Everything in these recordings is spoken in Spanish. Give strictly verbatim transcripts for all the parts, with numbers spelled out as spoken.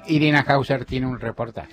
Irina Hauser tiene un reportaje.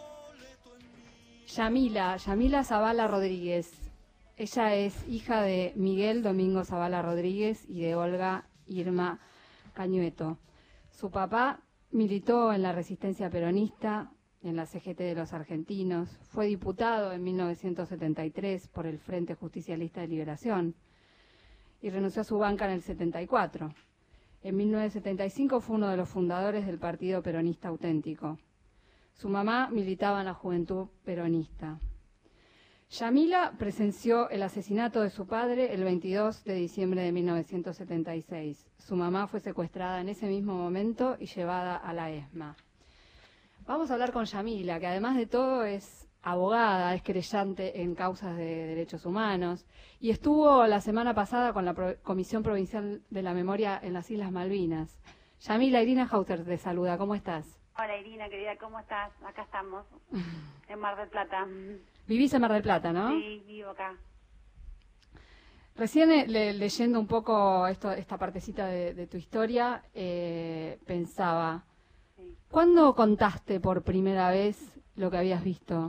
Yamila, Yamila Zavala Rodríguez. Ella es hija de Miguel Domingo Zavala Rodríguez y de Olga Irma Cañueto. Su papá militó en la resistencia peronista, en la C G T de los argentinos. Fue diputado en mil novecientos setenta y tres por el Frente Justicialista de Liberación y renunció a su banca en el setenta y cuatro. En mil novecientos setenta y cinco fue uno de los fundadores del Partido Peronista Auténtico. Su mamá militaba en la Juventud Peronista. Yamila presenció el asesinato de su padre el veintidós de diciembre de mil novecientos setenta y seis. Su mamá fue secuestrada en ese mismo momento y llevada a la ESMA. Vamos a hablar con Yamila, que además de todo es abogada, es querellante en causas de derechos humanos y estuvo la semana pasada con la Pro- Comisión Provincial de la Memoria en las Islas Malvinas. Yamila, Irina Hauser te saluda, ¿cómo estás? Hola Irina, querida, ¿cómo estás? Acá estamos, en Mar del Plata. Vivís en Mar del Plata, ¿no? Sí, vivo acá. Recién eh, le- leyendo un poco esto, esta partecita de, de tu historia, eh, pensaba, Sí. ¿cuándo contaste por primera vez lo que habías visto?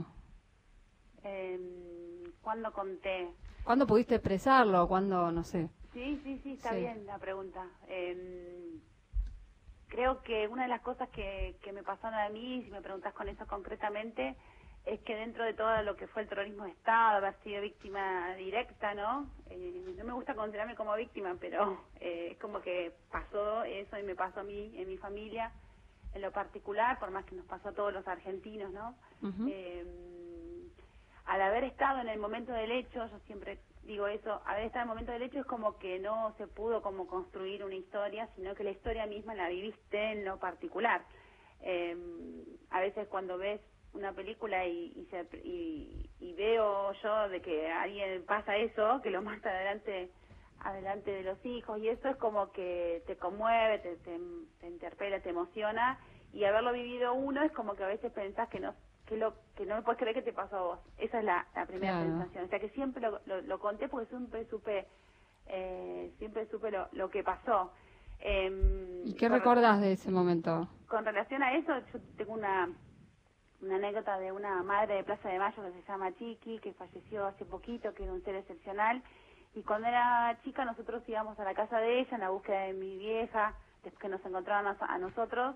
Eh, ¿Cuándo conté? ¿Cuándo pudiste expresarlo? ¿Cuándo, no sé? Sí, sí, sí, está Sí. bien la pregunta. Eh, creo que una de las cosas que, que me pasaron a mí, si me preguntas con eso concretamente, es que dentro de todo lo que fue el terrorismo de Estado, haber sido víctima directa, ¿no? Eh, no me gusta considerarme como víctima, pero eh, es como que pasó eso y me pasó a mí, en mi familia, en lo particular, por más que nos pasó a todos los argentinos, ¿no? Ujú. Eh, al haber estado en el momento del hecho, yo siempre digo eso, haber estado en el momento del hecho es como que no se pudo como construir una historia, sino que la historia misma la viviste en lo particular. Eh, a veces cuando ves una película y, y, se, y, y veo yo de que a alguien pasa eso, que lo mata adelante adelante de los hijos, y eso es como que te conmueve, te, te, te interpela, te emociona, y haberlo vivido uno es como que a veces pensás que no que lo que no puedes creer que te pasó a vos. Esa es la, la primera Claro. sensación. O sea que siempre lo, lo, lo conté porque siempre supe eh, siempre supe lo, lo que pasó. Eh, ¿Y qué con, recordás de ese momento? con relación a eso, yo tengo una una anécdota de una madre de Plaza de Mayo que se llama Chiqui, que falleció hace poquito, que era un ser excepcional, y cuando era chica nosotros íbamos a la casa de ella en la búsqueda de mi vieja, después que nos encontraron a, a nosotros,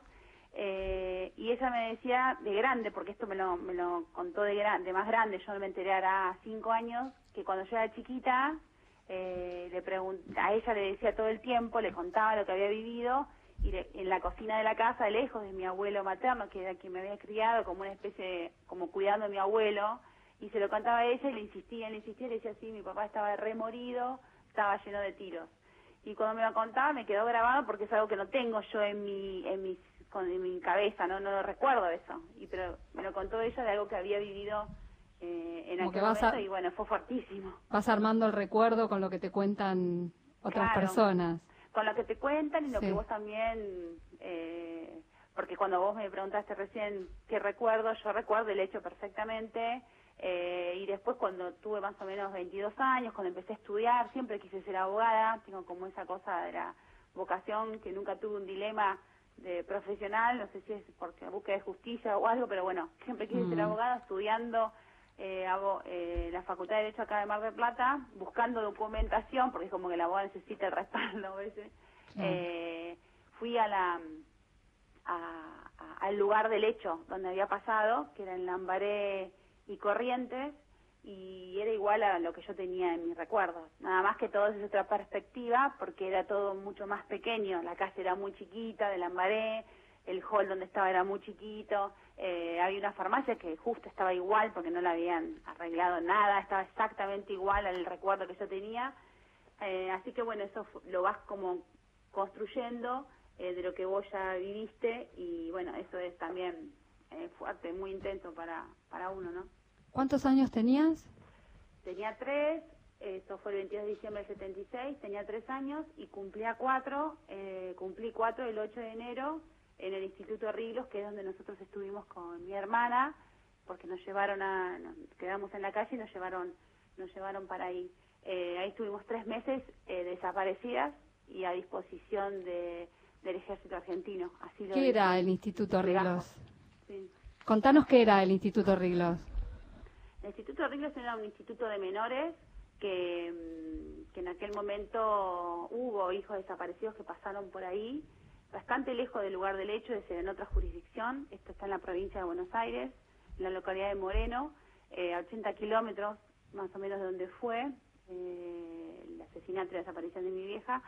eh, y ella me decía de grande, porque esto me lo, me lo contó de, gran, de más grande, yo me enteré ahora cinco años, que cuando yo era chiquita, eh, le pregunt- a ella le decía todo el tiempo, le contaba lo que había vivido, y de, en la cocina de la casa, lejos de mi abuelo materno, que era quien me había criado, como una especie, de, como cuidando a mi abuelo, y se lo contaba a ella y le insistía, le insistía, le decía sí, mi papá estaba remorido, estaba lleno de tiros. Y cuando me lo contaba me quedó grabado porque es algo que no tengo yo en mi en mi, con, en mi cabeza, no no lo recuerdo eso. Y pero me lo contó ella de algo que había vivido eh, en Como que aquel vas momento a- y bueno, fue fuertísimo. Vas armando el recuerdo con lo que te cuentan otras Claro. personas. Con lo que te cuentan y lo Sí. que vos también, eh, porque cuando vos me preguntaste recién qué recuerdo, yo recuerdo el hecho perfectamente, eh, y después cuando tuve más o menos veintidós años, cuando empecé a estudiar, siempre quise ser abogada, tengo como esa cosa de la vocación, que nunca tuve un dilema de profesional, no sé si es porque búsqueda de justicia o algo, pero bueno, siempre quise ser Mm. abogada, estudiando eh, hago eh, la Facultad de Derecho acá de Mar del Plata, buscando documentación, porque es como que la abogada necesita el respaldo a veces. Claro. Eh, fui a la a- a- al lugar del hecho donde había pasado, que era en Lambaré y Corrientes, y era igual a lo que yo tenía en mis recuerdos. Nada más que todo desde otra perspectiva, porque era todo mucho más pequeño. La calle era muy chiquita de Lambaré, el hall donde estaba era muy chiquito, eh, había una farmacia que justo estaba igual porque no la habían arreglado nada, estaba exactamente igual al recuerdo que yo tenía, eh, así que bueno, eso fu- lo vas como construyendo eh, de lo que vos ya viviste y bueno, eso es también eh, fuerte, muy intenso para, para uno, ¿no? ¿Cuántos años tenías? Tenía tres, eso fue el veintidós de diciembre del setenta y seis, tenía tres años y cumplía cuatro, eh, cumplí cuatro el ocho de enero en el Instituto Riglos, que es donde nosotros estuvimos con mi hermana, porque nos llevaron a, nos quedamos en la calle y nos llevaron, nos llevaron para ahí. Eh, ahí estuvimos tres meses eh, desaparecidas y a disposición de, del ejército argentino. Así lo ¿Qué dice era el Instituto Legazpo. Riglos? Sí. Contanos qué era el Instituto Riglos. El Instituto Riglos era un instituto de menores que, mm, que en aquel momento hubo hijos desaparecidos que pasaron por ahí, bastante lejos del lugar del hecho, es decir, en otra jurisdicción. Esto está en la provincia de Buenos Aires, en la localidad de Moreno, eh, a ochenta kilómetros más o menos de donde fue eh, el asesinato y la desaparición de mi vieja.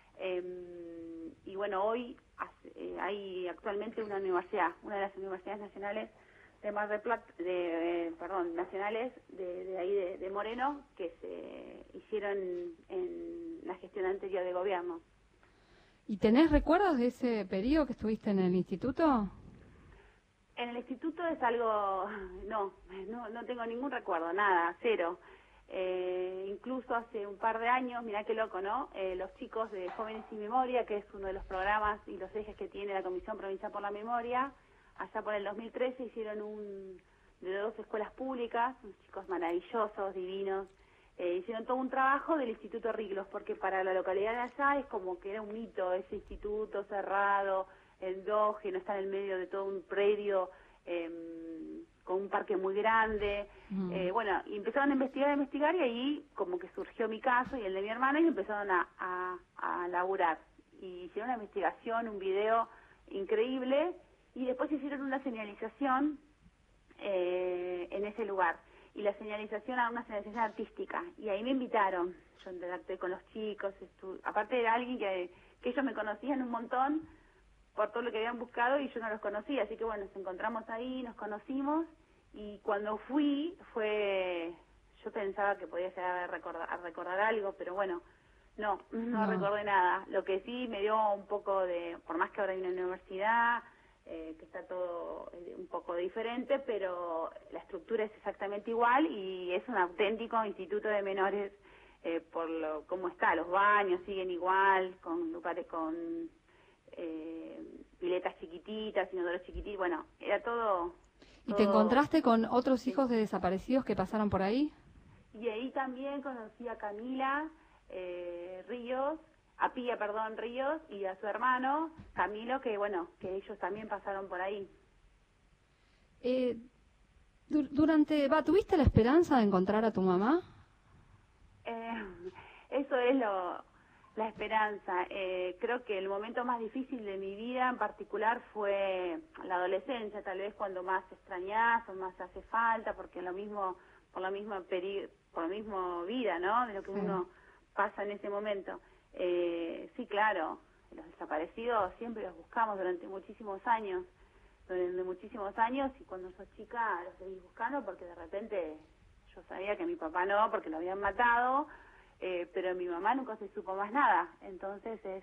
Eh, y bueno, hoy hace, eh, hay actualmente una universidad, una de las universidades nacionales de Mar del Plata, de, eh, perdón, nacionales de, de ahí de, de Moreno, que se hicieron en la gestión anterior de gobierno. ¿Y tenés recuerdos de ese periodo que estuviste en el instituto? En el instituto es algo, no, no, no tengo ningún recuerdo, nada, cero. Eh, incluso hace un par de años, mirá qué loco, ¿no? Eh, los chicos de Jóvenes y Memoria, que es uno de los programas y los ejes que tiene la Comisión Provincial por la Memoria, allá por el dos mil trece hicieron un de dos escuelas públicas, unos chicos maravillosos, divinos, eh, hicieron todo un trabajo del Instituto Riglos, porque para la localidad de allá es como que era un mito ese instituto cerrado, endógeno, está en el medio de todo un predio eh, con un parque muy grande. Mm. Eh, bueno, y empezaron a investigar, a investigar, y ahí como que surgió mi caso y el de mi hermana, y empezaron a, a, a laburar. Y hicieron una investigación, un video increíble, y después hicieron una señalización eh, en ese lugar. Y la señalización era una señalización artística. Y ahí me invitaron. Yo interactué con los chicos. Aparte era alguien que, que ellos me conocían un montón por todo lo que habían buscado y yo no los conocía. Así que bueno, nos encontramos ahí, nos conocimos. Y cuando fui, fue... Yo pensaba que podía llegar a recordar, a recordar algo, pero bueno, no, no, no recordé nada. Lo que sí me dio un poco de... Por más que ahora hay una universidad... Eh, que está todo eh, un poco diferente, pero la estructura es exactamente igual y es un auténtico instituto de menores eh, por lo cómo está, los baños siguen igual, con lugares con eh, piletas chiquititas, inodoros chiquititos, bueno, era todo, todo... ¿Y te encontraste con otros hijos de desaparecidos que pasaron por ahí? Y ahí también conocí a Camila eh, Ríos, a Pía, perdón, Ríos, y a su hermano, Camilo, que bueno, que ellos también pasaron por ahí. Eh, du durante, va, ¿tuviste la esperanza de encontrar a tu mamá? Eh, eso es lo, la esperanza. Eh, creo que el momento más difícil de mi vida en particular fue la adolescencia, tal vez cuando más extrañás o más hace falta, porque lo mismo, por la misma peri por la misma vida, ¿no? De lo que sí. Uno pasa en ese momento. Eh, sí, claro, los desaparecidos siempre los buscamos durante muchísimos años, durante muchísimos años, y cuando sos chica los seguís buscando porque de repente yo sabía que mi papá no, porque lo habían matado, eh, pero mi mamá nunca se supo más nada. Entonces es,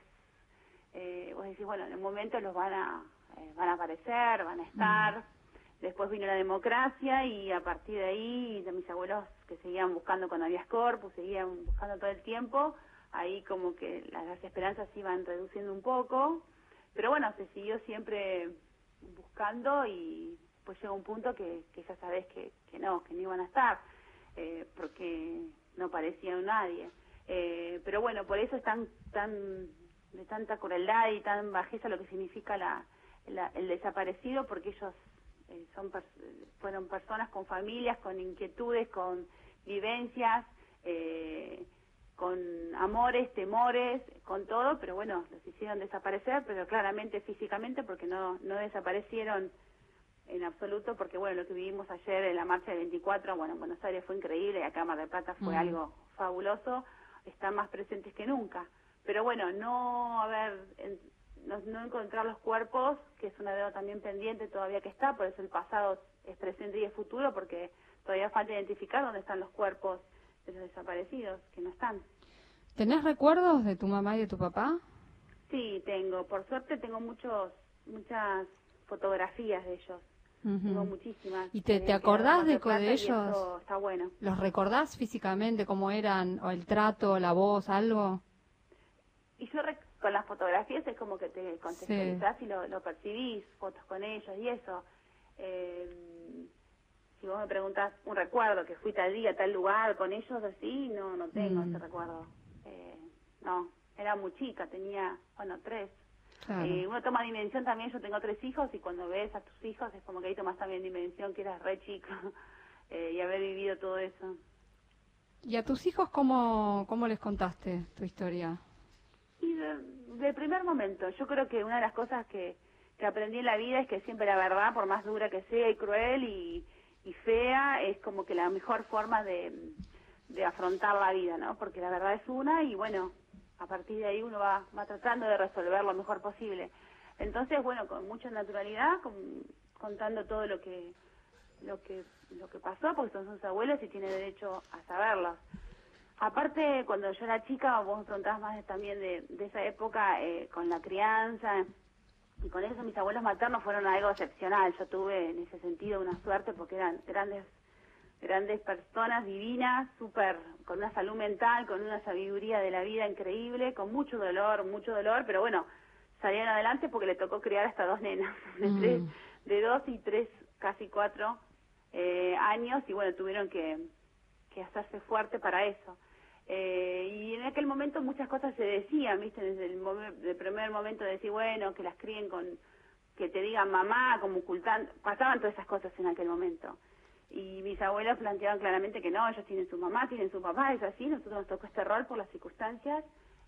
eh, vos decís, bueno, en un momento los van a, eh, van a aparecer, van a estar. Mm. Después vino la democracia y a partir de ahí, de mis abuelos que seguían buscando cuando había corpus, seguían buscando todo el tiempo. Ahí como que las esperanzas se iban reduciendo un poco, pero bueno, se siguió siempre buscando y pues llegó un punto que, que ya sabés que, que no, que no iban a estar, eh, porque no parecía nadie. Eh, pero bueno, por eso es tan, tan, de tanta crueldad y tan bajeza lo que significa la, la, el desaparecido, porque ellos eh, son pers fueron personas con familias, con inquietudes, con vivencias, eh, con amores, temores, con todo, pero bueno, los hicieron desaparecer, pero claramente físicamente, porque no no desaparecieron en absoluto, porque bueno, lo que vivimos ayer en la marcha del veinticuatro, bueno, en Buenos Aires fue increíble, acá en Mar del Plata fue mm. algo fabuloso, están más presentes que nunca, pero bueno, no haber, en, no, no encontrar los cuerpos, que es una deuda también pendiente todavía que está, por eso el pasado es presente y es futuro, porque todavía falta identificar dónde están los cuerpos de los desaparecidos, que no están. ¿Tenés recuerdos de tu mamá y de tu papá? Sí, tengo. Por suerte tengo muchos, muchas fotografías de ellos. Uh-huh. Tengo muchísimas. ¿Y te, te acordás de, de ellos? Eso está bueno. ¿Los recordás físicamente cómo eran, o el trato, la voz, algo? Y yo con las fotografías es como que te contextualizás sí. y lo, lo percibís, fotos con ellos y eso. Eh, Si vos me preguntás un recuerdo, que fui tal día, tal lugar, con ellos así, no, no tengo mm. ese recuerdo. Eh, no, era muy chica, tenía, bueno, tres. Claro. Eh, uno toma dimensión también, yo tengo tres hijos y cuando ves a tus hijos es como que ahí tomas también dimensión que eras re chico eh, y haber vivido todo eso. ¿Y a tus hijos cómo, cómo les contaste tu historia? Y de, de primer momento, yo creo que una de las cosas que, que aprendí en la vida es que siempre la verdad, por más dura que sea y cruel y, y fea, es como que la mejor forma de, de afrontar la vida, ¿no? Porque la verdad es una y bueno, a partir de ahí uno va, va tratando de resolver lo mejor posible. Entonces, bueno, con mucha naturalidad, con, contando todo lo que lo que lo que pasó, porque son sus abuelos y tiene derecho a saberlo. Aparte, cuando yo era chica, vos me preguntabas más de, también de, de esa época, eh, con la crianza, y con eso mis abuelos maternos fueron algo excepcional. Yo tuve en ese sentido una suerte porque eran grandes grandes personas divinas, súper, con una salud mental, con una sabiduría de la vida increíble, con mucho dolor, mucho dolor, pero bueno, salieron adelante porque le tocó criar hasta dos nenas, de, Mm. tres, de dos y tres, casi cuatro eh, años, y bueno, tuvieron que, que hacerse fuerte para eso. Eh, y en aquel momento muchas cosas se decían, ¿viste? Desde el, momen- del primer momento de decir, bueno, que las críen con, que te digan mamá, como ocultando, pasaban todas esas cosas en aquel momento. Y mis abuelos planteaban claramente que no, ellos tienen su mamá, tienen su papá, es así, nosotros nos tocó este rol por las circunstancias,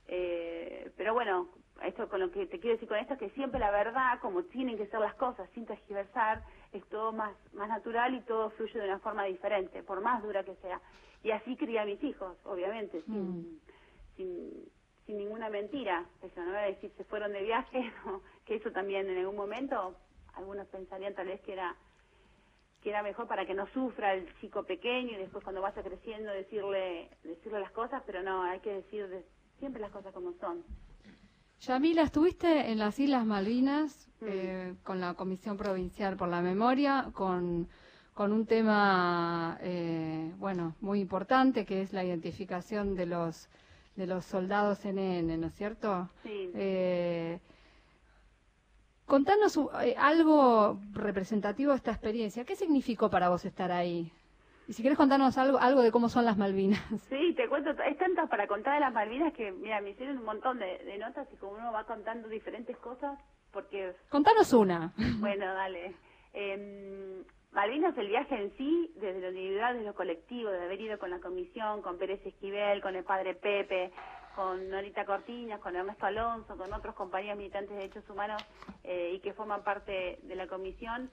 eh, pero bueno, esto con lo que te quiero decir con esto es que siempre la verdad, como tienen que ser las cosas, sin tergiversar, es todo más, más natural y todo fluye de una forma diferente, por más dura que sea. Y así crié a mis hijos, obviamente, sin, Mm. sin, sin ninguna mentira. Eso no voy a decir se fueron de viaje, no, que eso también en algún momento, algunos pensarían tal vez que era que era mejor para que no sufra el chico pequeño y después cuando vaya creciendo decirle decirle las cosas, pero no, hay que decir de, siempre las cosas como son. Yamila, estuviste en las Islas Malvinas Mm. eh, con la Comisión Provincial por la Memoria, con, con un tema, eh, bueno, muy importante, que es la identificación de los de los soldados N N, ¿no es cierto? Sí. Eh, contanos eh, algo representativo de esta experiencia. ¿Qué significó para vos estar ahí? Y si querés contarnos algo algo de cómo son las Malvinas. Sí, te cuento, es tanto para contar de las Malvinas que, mira, me hicieron un montón de, de notas y como uno va contando diferentes cosas, porque, Contanos una. bueno, dale. Eh, Malvinas, el viaje en sí, desde lo individual, desde lo colectivo, de haber ido con la comisión, con Pérez Esquivel, con el padre Pepe, con Norita Cortiñas, con Ernesto Alonso, con otros compañeros militantes de derechos humanos eh, y que forman parte de la comisión,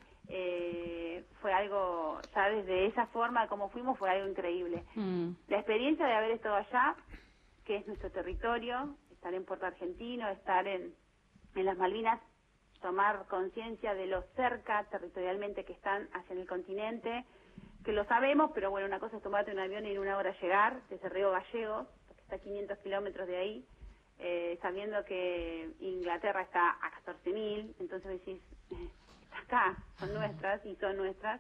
eh, fue algo, ya desde esa forma como fuimos, fue algo increíble. Mm. La experiencia de haber estado allá, que es nuestro territorio, estar en Puerto Argentino, estar en, en las Malvinas, tomar conciencia de lo cerca territorialmente que están hacia el continente, que lo sabemos, pero bueno, una cosa es tomarte un avión y en una hora llegar desde Río Gallegos, que está a quinientos kilómetros de ahí, eh, sabiendo que Inglaterra está a catorce mil, entonces decís, está acá, son nuestras y son nuestras,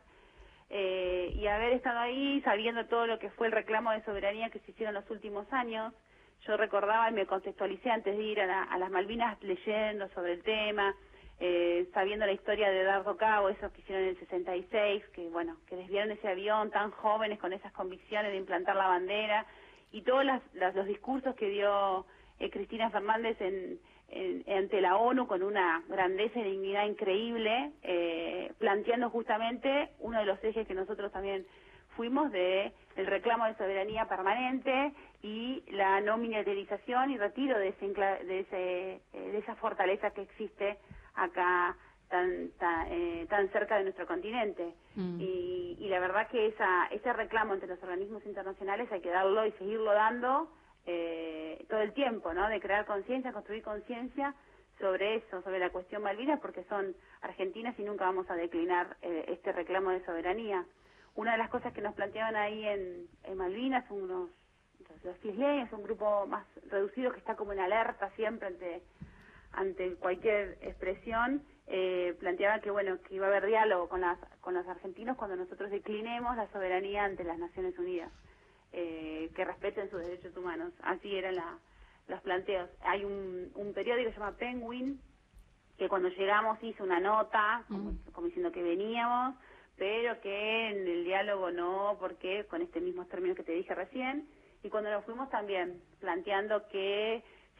eh, y haber estado ahí sabiendo todo lo que fue el reclamo de soberanía que se hicieron en los últimos años. Yo recordaba y me contextualicé antes de ir a, la, a las Malvinas leyendo sobre el tema, eh, sabiendo la historia de Dardo Cabo, esos que hicieron en el sesenta y seis, que bueno, que desviaron ese avión tan jóvenes con esas convicciones de implantar la bandera, y todos las, las, los discursos que dio eh, Cristina Fernández en, en, ante la ONU con una grandeza y dignidad increíble, eh, planteando justamente uno de los ejes que nosotros también fuimos de el reclamo de soberanía permanente y la no militarización y retiro de, ese, de, ese, de esa fortaleza que existe acá tan tan, eh, tan cerca de nuestro continente. Mm. Y, y la verdad que esa ese reclamo entre los organismos internacionales hay que darlo y seguirlo dando eh, todo el tiempo, ¿no? De crear conciencia, construir conciencia sobre eso, sobre la cuestión Malvinas, porque son argentinas y nunca vamos a declinar eh, este reclamo de soberanía. Una de las cosas que nos planteaban ahí en, en Malvinas, unos, los isleños, un grupo más reducido que está como en alerta siempre ante, ante cualquier expresión, eh, planteaban que bueno que iba a haber diálogo con, las, con los argentinos cuando nosotros declinemos la soberanía ante las Naciones Unidas, eh, que respeten sus derechos humanos. Así eran la, los planteos. Hay un, un periódico que se llama Penguin, que cuando llegamos hizo una nota, como, como diciendo que veníamos, pero que en el diálogo no, porque con este mismo término que te dije recién, y cuando nos fuimos también planteando que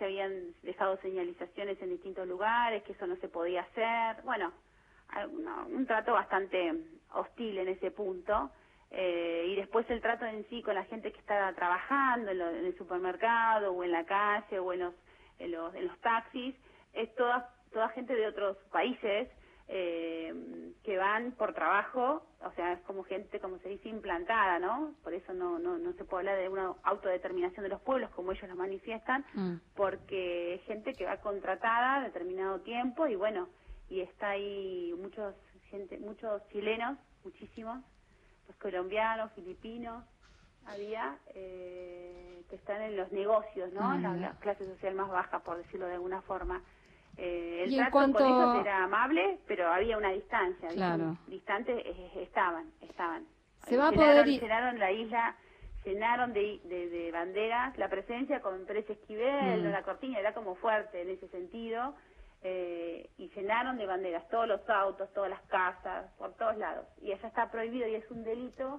se habían dejado señalizaciones en distintos lugares, que eso no se podía hacer. Bueno, un, un trato bastante hostil en ese punto. Eh, y después el trato en sí con la gente que está trabajando en, lo, en el supermercado o en la calle o en los, en los, en los taxis, es toda, toda gente de otros países eh, que van por trabajo, o sea, es como gente, como se dice, implantada, ¿no? Por eso no, no, no se puede hablar de una autodeterminación de los pueblos como ellos lo manifiestan, mm. porque es gente que va contratada a determinado tiempo y bueno, y está ahí muchos, gente, muchos chilenos, muchísimos, los colombianos, filipinos, había, eh, que están en los negocios, ¿no? Mm. La, la clase social más baja, por decirlo de alguna forma. Eh, el y trato en cuanto... con ellos era amable, pero había una distancia. Claro. Distantes eh, estaban, estaban. Se va llenaron, a poder... llenaron la isla, llenaron de, de, de banderas, la presencia con Pérez Esquivel, mm. la cortina era como fuerte en ese sentido. Eh, y llenaron de banderas todos los autos, todas las casas, por todos lados. Y allá está prohibido y es un delito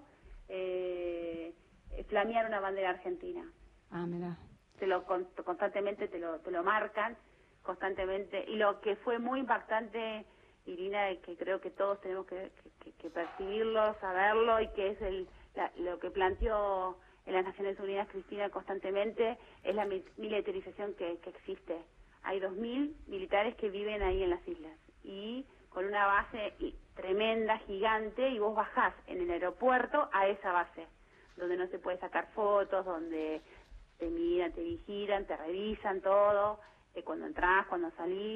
eh, flamear una bandera argentina. Ah, mira. Te lo, constantemente te lo, te lo marcan, constantemente. Y lo que fue muy impactante, Irina, y que creo que todos tenemos que, que, que percibirlo, saberlo, y que es el, la, lo que planteó en las Naciones Unidas Cristina constantemente, es la militarización que, que existe. Hay dos mil militares que viven ahí en las islas y con una base tremenda, gigante, y vos bajás en el aeropuerto a esa base, donde no se puede sacar fotos, donde te miran, te vigilan, te revisan todo, eh, cuando entras, cuando salís,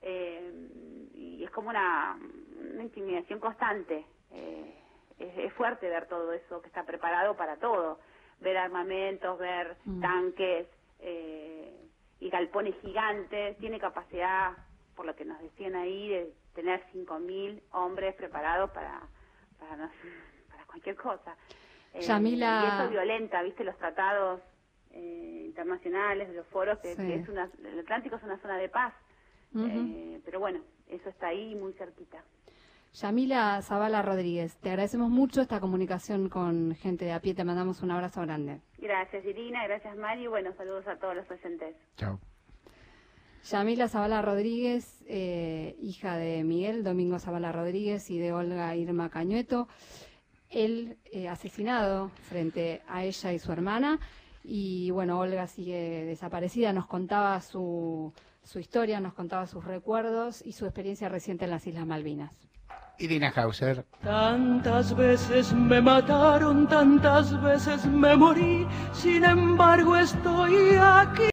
eh, y es como una, una intimidación constante. Eh, es, es fuerte ver todo eso que está preparado para todo, ver armamentos, ver mm. tanques, eh, y galpones gigantes, tiene capacidad, por lo que nos decían ahí, de tener cinco mil hombres preparados para para, no, para cualquier cosa. Eh, Yamila... Y eso violenta, ¿viste? Los tratados eh, internacionales, los foros, que, sí. que es una, el Atlántico es una zona de paz. Uh-huh. eh, pero bueno, eso está ahí muy cerquita. Yamila Zavala Rodríguez, te agradecemos mucho esta comunicación con gente de a pie, te mandamos un abrazo grande. Gracias, Irina, gracias, Mari, y bueno, saludos a todos los oyentes. Chao. Yamila Zavala Rodríguez, eh, hija de Miguel Domingo Zavala Rodríguez y de Olga Irma Cañueto, él eh, asesinado frente a ella y su hermana, y bueno, Olga sigue desaparecida, nos contaba su, su historia, nos contaba sus recuerdos y su experiencia reciente en las Islas Malvinas. Irina Hauser. Tantas veces me mataron, tantas veces me morí, sin embargo estoy aquí.